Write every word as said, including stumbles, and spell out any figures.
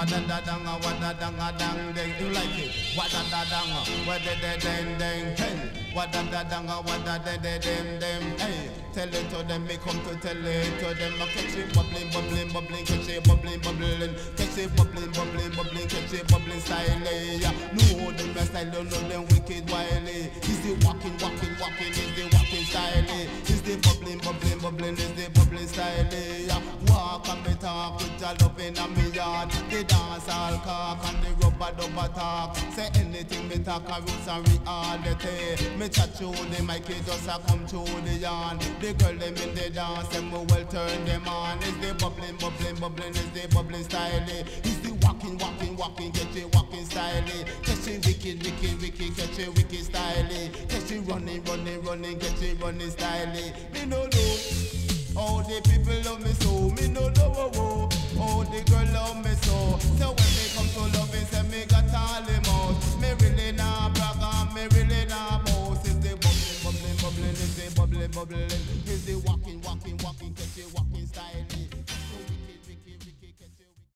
Wada da dang, wada dang a dang ding. You like it? Wada da dang, wada da dang ding. Hey, wada da dang, wada da da ding ding. Hey, tell it to them, me come to tell it to them. I catch it bubbling, bubbling, bubbling, catch it bubbling, bubbling, catch it bubbling, bubbling, bubbling, catch it bubbling style. Yeah, no them best style, don't know them wicked wily. Is the walking, walking, walking, is the walking style. Is the bubbling, bubbling, bubbling, is the bubbling style. Yeah, walk and me talk with your loving and me yard. The dance all cock and the rubber dubber talk. Say anything me talk a roots and reality. Me chat to the mic, it just a come to the yarn. The girl them in the dance, them will well turn them on. Is the bubbling, bubbling, bubbling, is the bubbling style. Is the walking, walking, walking, get it walking style. Catch it wicked, wicked, wicked, catch it wicked style. Catch it running, running, running, catch it running style. Me no know how the people love me so. Me no know oh, oh, how the girl love me so. So when they come to loving, say me got all them out. Me really nah brag and me really nah boast. Is the bubbling, bubbling, bubbling, is the bubbling, bubbling, is the walk.